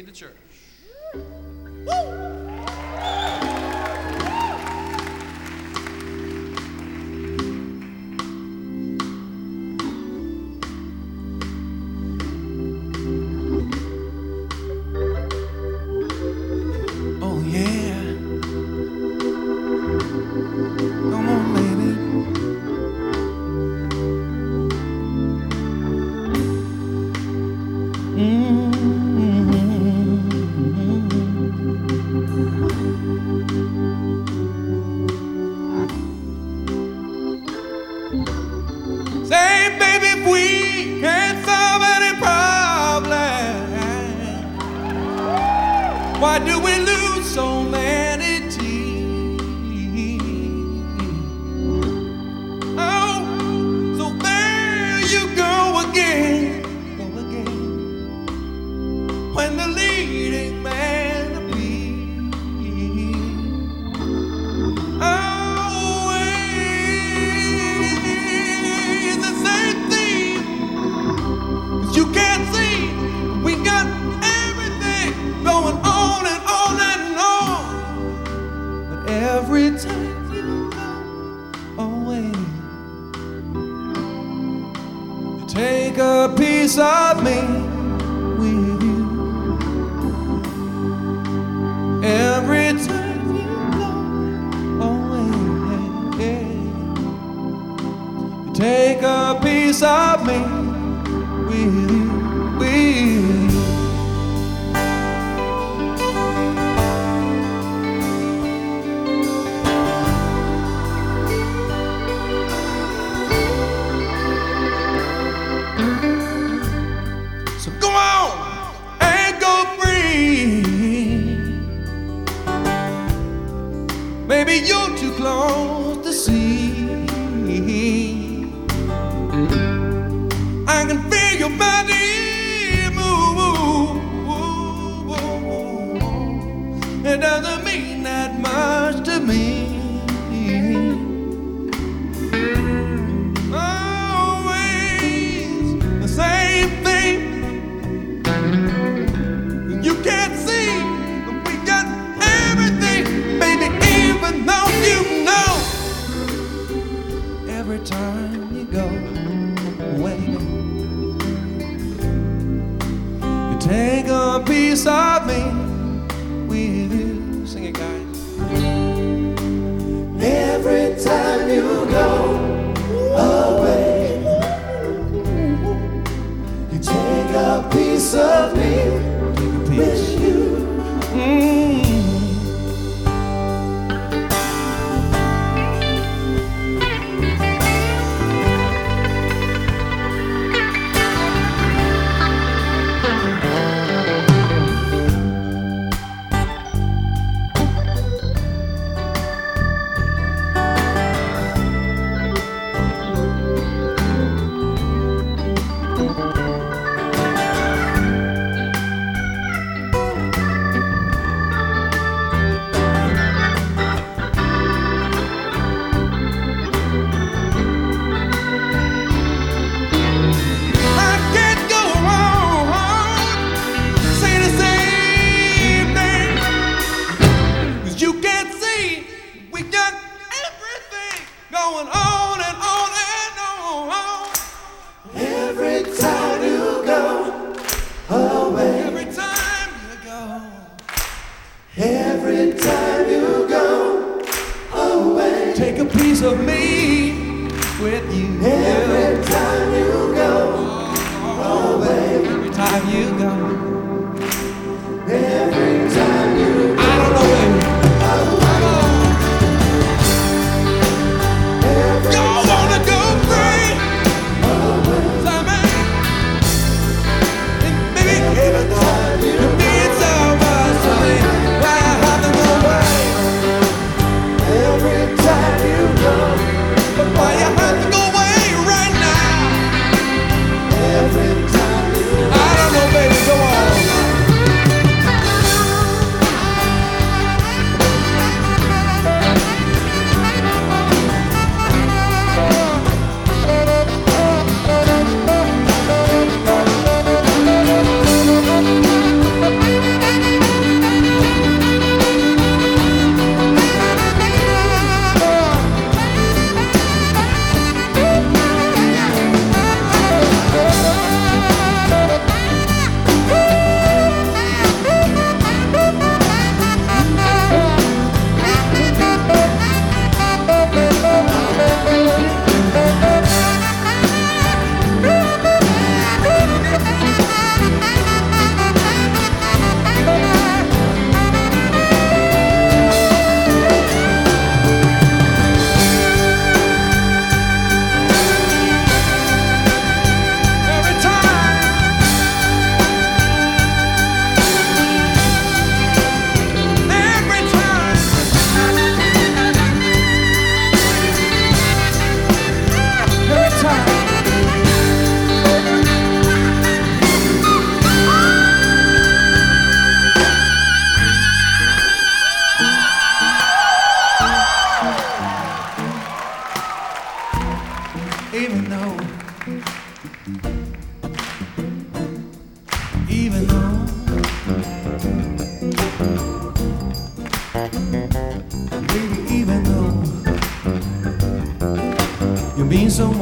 Lead the church. Oh yeah. Come on, baby. Say, baby, if we can't solve any problem, why do we lose so many tears? Oh, so there you go again, when the leading man appears. Always the same thing, 'cause you can't see we got everything going on and on and on. But every time you go away, you take a piece of me with you. Every time you go away, you take a piece of me with you, with you. So go on and go free. Maybe you're too close to see. I can feel your body move. It doesn't mean that much to me. Always the same thing. You can't see we got everything, baby, even though you know. Every time you go away, you take a piece of me with you. Sing it, guys. Every time you go away, you take a piece of me Take a piece. with you. I can't go on, say the same thing, 'cause you can't see we got everything going on and on and on. Every time you go away, Every time you go, every time you go away, take a piece of me with you. every time you go away, Every time you go, every time you I don't know, baby. Y'all wanna go free? Say, man, maybe even though you mean so much to me, why I have to go away? every time you go, But why you have to go away right now? every time you I don't know, baby, go on.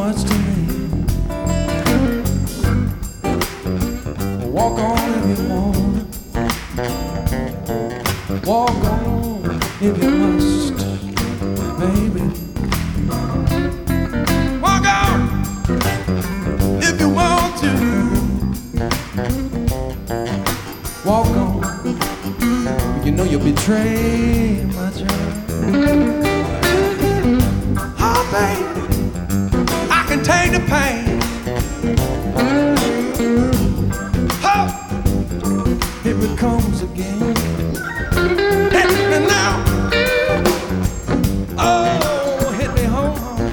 much to me. Walk on if you want. Walk on if you must, baby. Walk on if you want to. Walk on, you know you'll betray my child. Oh, baby, I can take the pain. Oh, if it comes again, hit me now. Oh, hit me home, home.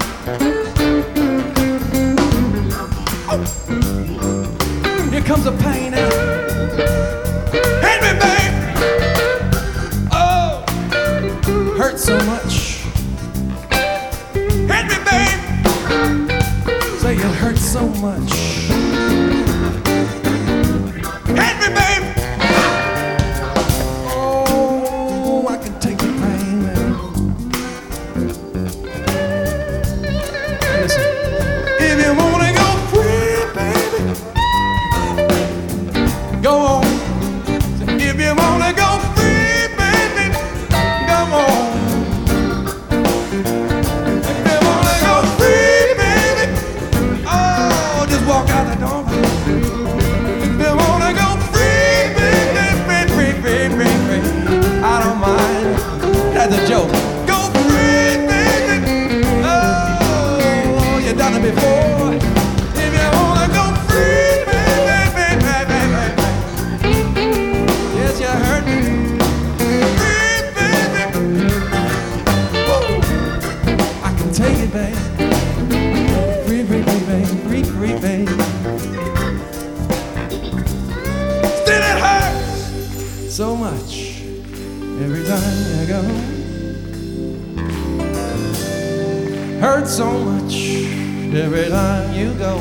Oh, here comes the pain now. Hit me, babe. Oh, hurt so much. Hit me, babe. Say it hurts so much. Hit me, babe. Oh, I can take the pain, man. Listen, if you wanna go free, baby, go on. If you wanna go free, baby, come on. If you wanna go free, baby, oh, just walk out the door. If you wanna go free, baby, free, I don't mind. That's a joke. Go free, baby. Oh, you done it before. If you wanna go free, baby. Yes, you heard me. Free, baby. Woo. I can take it, baby. Free, baby. Still it hurts so much every time you go. Hurts so much every time you go.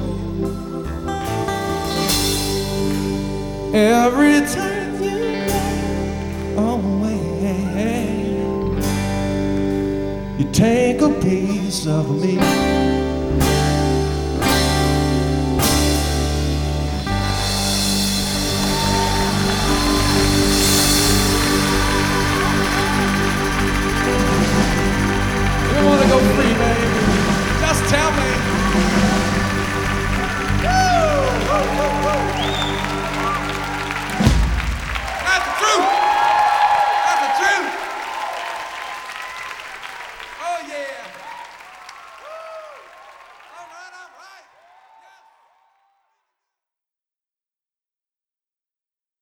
Every time you go away, you take a piece of me.